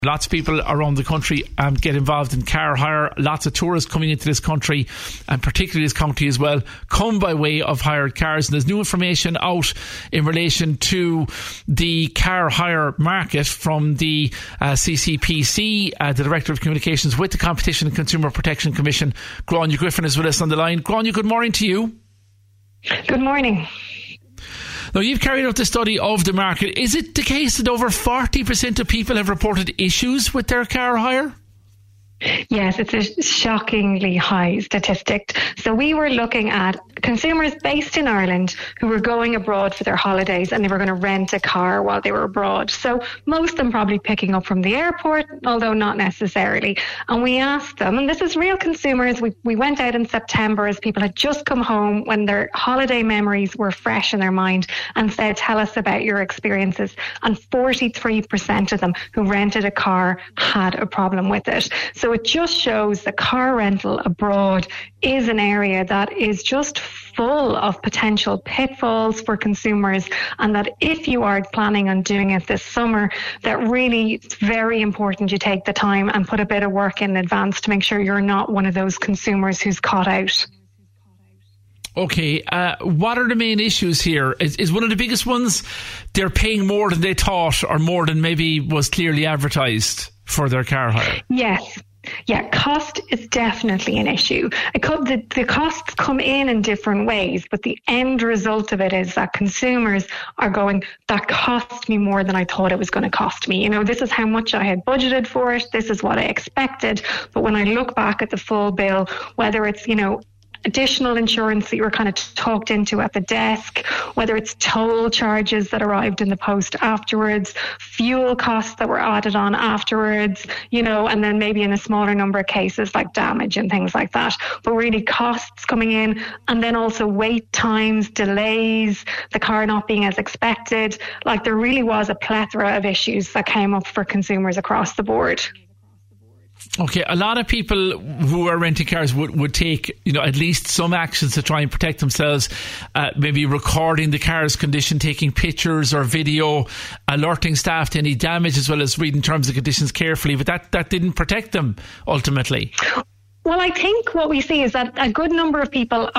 Lots of people around the country get involved in car hire. Lots of tourists coming into this country, and particularly this county as well, come by way of hired cars. And there's new information out in relation to the car hire market from the CCPC, the Director of Communications with the Competition and Consumer Protection Commission. Gráinne Griffin is with us on the line. Gráinne, good morning to you. Good morning. Now, you've carried out the study of the market. Is it the case that over 40% of people have reported issues with their car hire? Yes, it's a shockingly high statistic. So we were looking at consumers based in Ireland who were going abroad for their holidays and they were going to rent a car while they were abroad. So most of them probably picking up from the airport, although not necessarily. And we asked them, and this is real consumers, we went out in September as people had just come home when their holiday memories were fresh in their mind, and said, tell us about your experiences. And 43% of them who rented a car had a problem with it. So it just shows that car rental abroad is an area that is just full of potential pitfalls for consumers, and that if you are planning on doing it this summer, that really it's very important you take the time and put a bit of work in advance to make sure you're not one of those consumers who's caught out. Okay, what are the main issues here? Is one of the biggest ones they're paying more than they thought, or more than maybe was clearly advertised for their car hire? Yes. Yeah, cost is definitely an issue. The costs come in different ways, but the end result of it is that consumers are going, that cost me more than I thought it was going to cost me. You know, this is how much I had budgeted for it. This is what I expected. But when I look back at the full bill, whether it's, you know, additional insurance that you were kind of talked into at the desk, whether it's toll charges that arrived in the post afterwards, fuel costs that were added on afterwards, you know, and then maybe in a smaller number of cases like damage and things like that. But really costs coming in, and then also wait times, delays, the car not being as expected. Like there really was a plethora of issues that came up for consumers across the board. Okay, a lot of people who are renting cars would take, you know, at least some actions to try and protect themselves, maybe recording the car's condition, taking pictures or video, alerting staff to any damage, as well as reading terms and conditions carefully, but that didn't protect them ultimately. Well, I think what we see is that a good number of people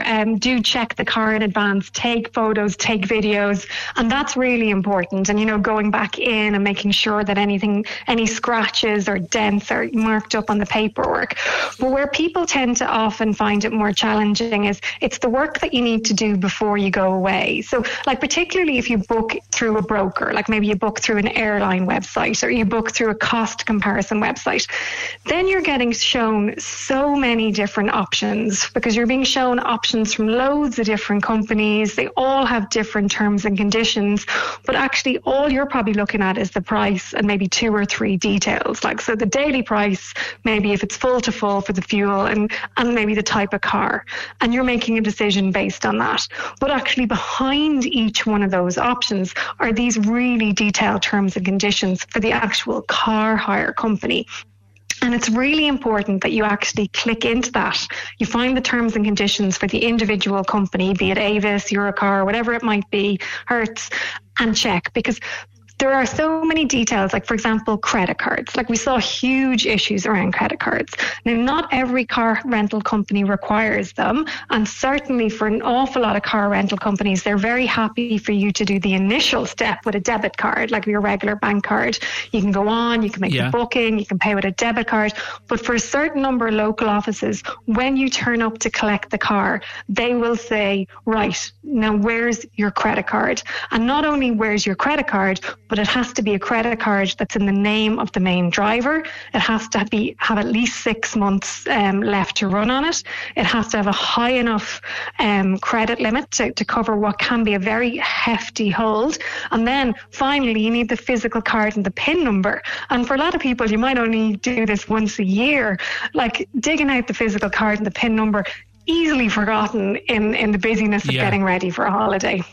do check the car in advance, take photos, take videos, and that's really important. And, you know, going back in and making sure that any scratches or dents are marked up on the paperwork. But where people tend to often find it more challenging is it's the work that you need to do before you go away. So, like, particularly if you book through a broker, like maybe you book through an airline website or you book through a cost comparison website, then you're getting shown so many different options, because you're being shown options from loads of different companies. They all have different terms and conditions, but actually all you're probably looking at is the price and maybe 2 or 3 details. Like, so the daily price, maybe if it's full to full for the fuel, and maybe the type of car, and you're making a decision based on that. But actually behind each one of those options are these really detailed terms and conditions for the actual car hire company. And it's really important that you actually click into that. You find the terms and conditions for the individual company, be it Avis, Europcar, whatever it might be, Hertz, and check, because there are so many details, like, for example, credit cards. Like, we saw huge issues around credit cards. Now, not every car rental company requires them. And certainly for an awful lot of car rental companies, they're very happy for you to do the initial step with a debit card, like your regular bank card. You can go on, you can make the booking, you can pay with a debit card. But for a certain number of local offices, when you turn up to collect the car, they will say, right, now where's your credit card? And not only where's your credit card, but it has to be a credit card that's in the name of the main driver. It has to have at least 6 months left to run on it. It has to have a high enough credit limit to cover what can be a very hefty hold. And then finally, you need the physical card and the PIN number. And for a lot of people, you might only do this once a year. Like, digging out the physical card and the PIN number, easily forgotten in the busyness of getting ready for a holiday.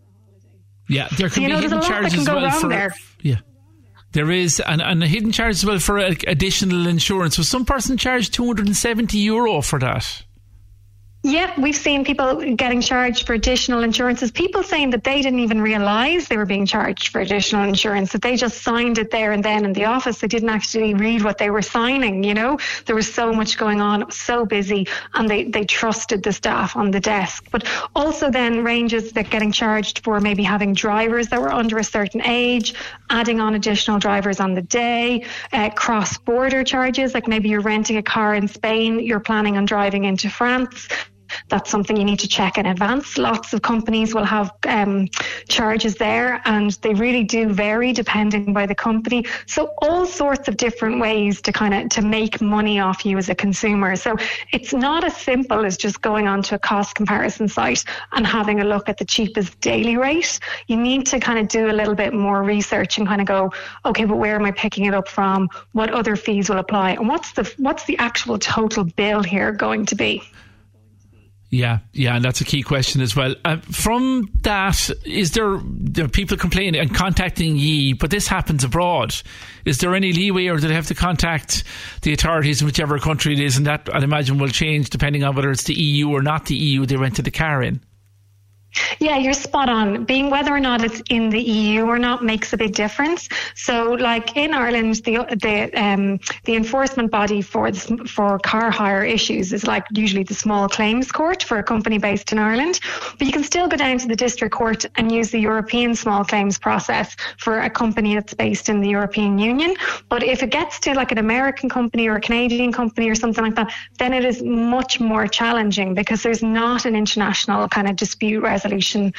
Yeah, there can be hidden charges as well for there. Yeah, there is, and a hidden charge as well for additional insurance. Was some person charged €270 for that? Yep, we've seen people getting charged for additional insurances. People saying that they didn't even realise they were being charged for additional insurance, that they just signed it there and then in the office. They didn't actually read what they were signing, you know. There was so much going on. It was so busy, and they trusted the staff on the desk. But also then ranges that getting charged for maybe having drivers that were under a certain age, adding on additional drivers on the day, cross-border charges, like maybe you're renting a car in Spain, you're planning on driving into France. That's something you need to check in advance. Lots of companies will have charges there, and they really do vary depending by the company. So all sorts of different ways to make money off you as a consumer. So it's not as simple as just going onto a cost comparison site and having a look at the cheapest daily rate. You need to kind of do a little bit more research and kind of go, okay, but where am I picking it up from? What other fees will apply? And what's the actual total bill here going to be? Yeah, and that's a key question as well. From that, is there people complaining and contacting ye, but this happens abroad? Is there any leeway, or do they have to contact the authorities in whichever country it is? And that, I'd imagine, will change depending on whether it's the EU or not the EU they rented the car in. Yeah, you're spot on. Being whether or not it's in the EU or not makes a big difference. So, like in Ireland, the enforcement body for car hire issues is like usually the small claims court for a company based in Ireland. But you can still go down to the district court and use the European small claims process for a company that's based in the European Union. But if it gets to like an American company or a Canadian company or something like that, then it is much more challenging because there's not an international kind of dispute resolution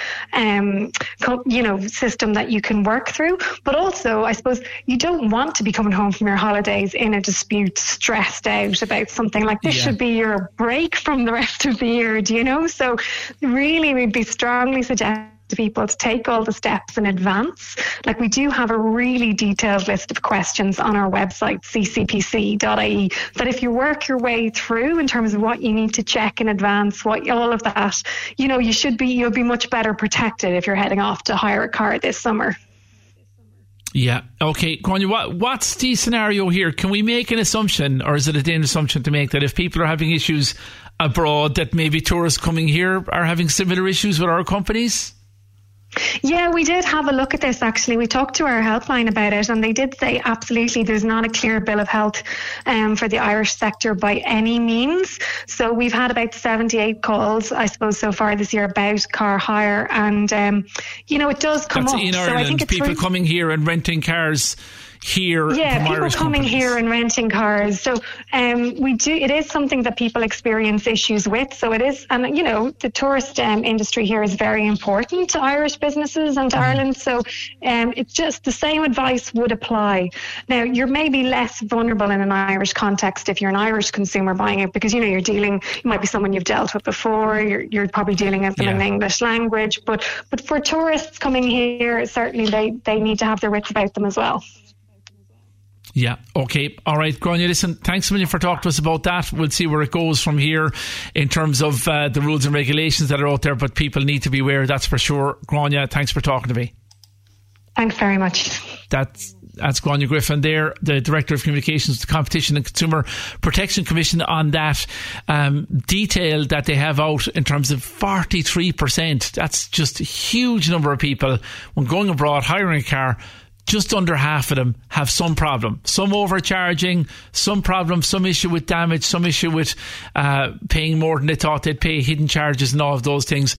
system that you can work through. But also, I suppose you don't want to be coming home from your holidays in a dispute, stressed out about something like this. Should be your break from the rest of the year, do you know? So really, we'd be strongly suggesting to people to take all the steps in advance. Like, we do have a really detailed list of questions on our website, ccpc.ie, that if you work your way through in terms of what you need to check in advance, all of that, you'll be much better protected if you're heading off to hire a car this summer. Yeah. Okay, Grania, what's the scenario here? Can we make an assumption, or is it a dangerous assumption to make, that if people are having issues abroad, that maybe tourists coming here are having similar issues with our companies? Yeah, we did have a look at this actually. We talked to our helpline about it, and they did say absolutely there's not a clear bill of health for the Irish sector by any means. So we've had about 78 calls, I suppose, so far this year about car hire, and it does come up. In Ireland, so I think it's people coming here and renting cars here. Yeah, people Irish coming companies here and renting cars. So it is something that people experience issues with. So it is, and the tourist industry here is very important to Irish businesses and to Ireland. So it's just the same advice would apply. Now, you're maybe less vulnerable in an Irish context if you're an Irish consumer buying it, because you might be someone you've dealt with before. You're probably dealing with them in the English language. But for tourists coming here, certainly they need to have their wits about them as well. Yeah, okay. All right, Grania, listen, thanks a million for talking to us about that. We'll see where it goes from here in terms of the rules and regulations that are out there, but people need to be aware, that's for sure. Grania, thanks for talking to me. Thanks very much. That's Grania Griffin there, the Director of Communications to the Competition and Consumer Protection Commission, on that detail that they have out in terms of 43%. That's just a huge number of people when going abroad, hiring a car. Just under half of them have some problem, some overcharging, some problem, some issue with damage, some issue with paying more than they thought they'd pay, hidden charges and all of those things.